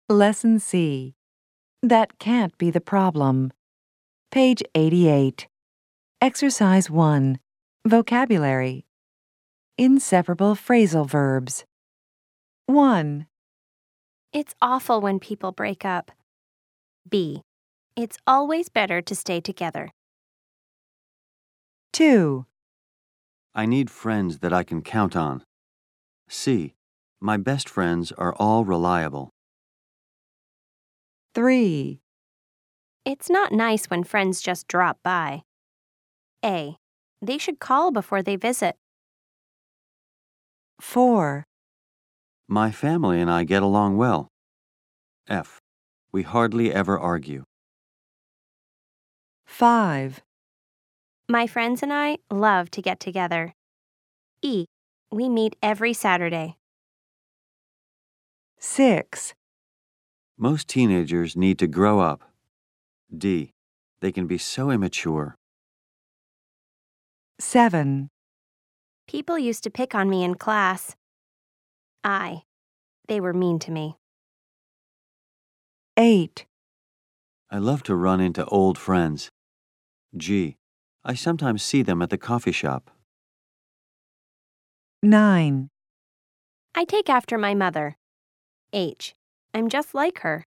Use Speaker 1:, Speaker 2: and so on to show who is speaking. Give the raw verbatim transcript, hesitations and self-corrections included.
Speaker 1: Lesson C. That can't be the problem. Page eighty-eight. Exercise one. Vocabulary. Inseparable phrasal verbs. one.
Speaker 2: It's awful when people break up. B. It's always better to stay together.
Speaker 1: two.
Speaker 3: I need friends that I can count on. C. My best friends are all reliable.
Speaker 1: three.
Speaker 2: It's not nice when friends just drop by. A. They should call before they visit.
Speaker 1: four.
Speaker 3: My family and I get along well. F. We hardly ever argue.
Speaker 1: five.
Speaker 2: My friends and I love to get together. E. We meet every Saturday.
Speaker 1: six.
Speaker 3: Most teenagers need to grow up. D. They can be so immature.
Speaker 1: seven.
Speaker 2: People used to pick on me in class. I. They were mean to me.
Speaker 1: eight.
Speaker 3: I love to run into old friends. G. I sometimes see them at the coffee shop.
Speaker 1: nine.
Speaker 2: I take after my mother. H. I'm just like her.